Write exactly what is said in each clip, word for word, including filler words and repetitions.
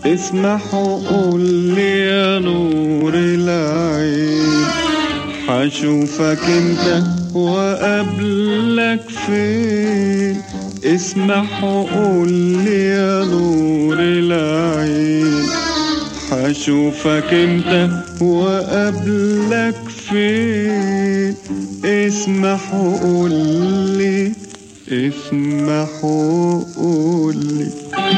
اسمح وقول لي يا نور العين، حشوفك انت وقابلك فين. اسمح وقول لي يا نور العين، حشوفك انت وقابلك فين. اسمح وقول لي، اسمح وقول لي.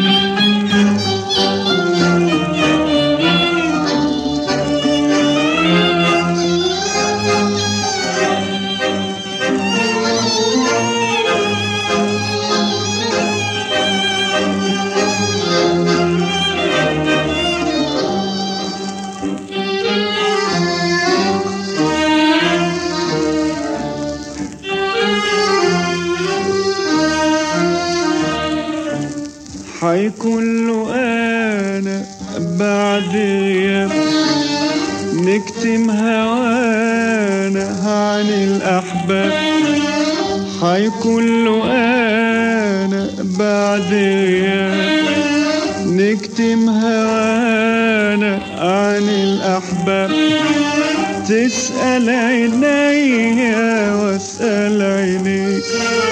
حيكون له أنا بعد غياب، نكتم هوانا عن الأحباب. حيكون له أنا بعد غياب، نكتم هوانا عن الأحباب. تسأل عينيا واسأل عينيك،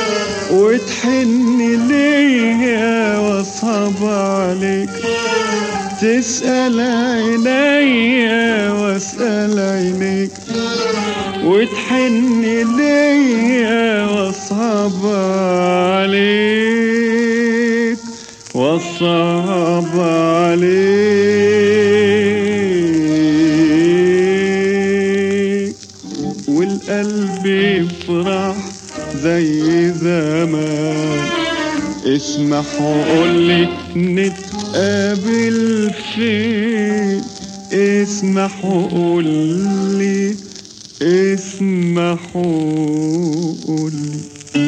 وتحن ليا واصعب عليك. تسأل عينيا واسأل عينيك، وتحن ليا واصعب عليك، واصعب عليك. والقلب يفرح زي زمان. اسمح وقول لي نتقابل فين. اسمح وقول لي، اسمح وقول لي.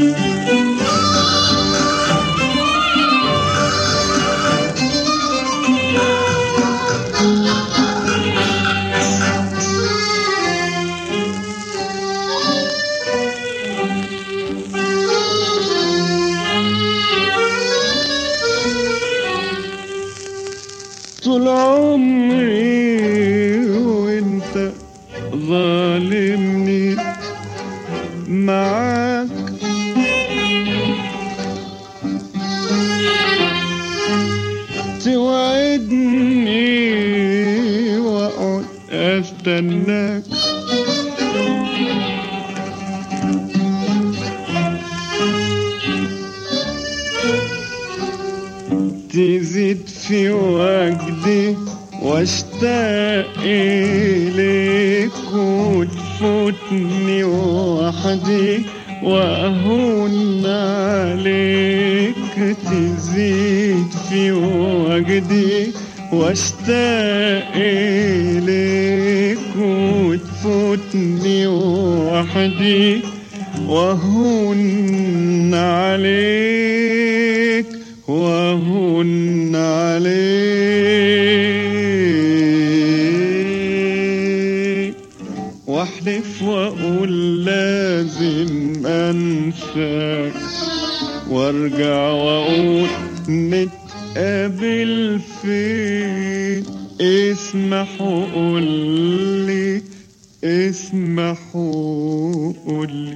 طول عمري وانت ظالمني معاك، توعدني واقعد استناك. تزيد في وجدي واشتاق إليك، وتفوتني وحدي وأهون عليك. تزيد في وجدي واشتاق إليك، وتفوتني وحدي وأهون عليك، وأهون عليك. واحلف واقول لازم انساك، وارجع واقول نتقابل فين. اسمح وقول لي، اسمح وقول لي.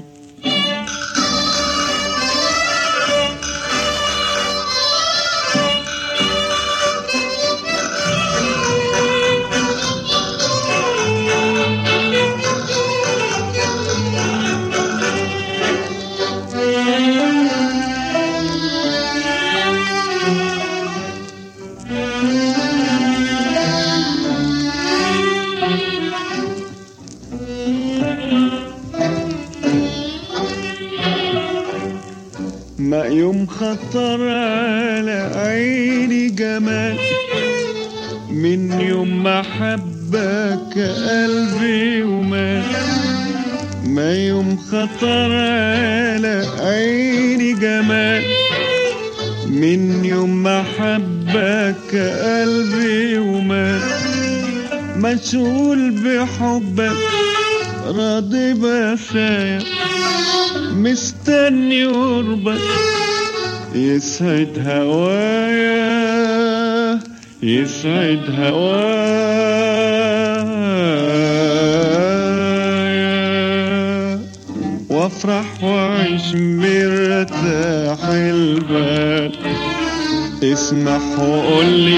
ما يوم خطر على عيني جمال، من يوم ما حبك قلبي ومال. ما يوم خطر على عيني جمال، من يوم ما حبك قلبي ومال. مشغول بحبك راضي بسايا، مستني قربك يسعد هوايا، يسعد هوايا وافرح واعيش مرتاح البال. اسمح وقولي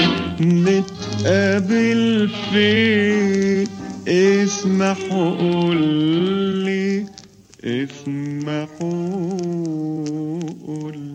نتقابل فين، اسمح وقولي، اسمح وقولي.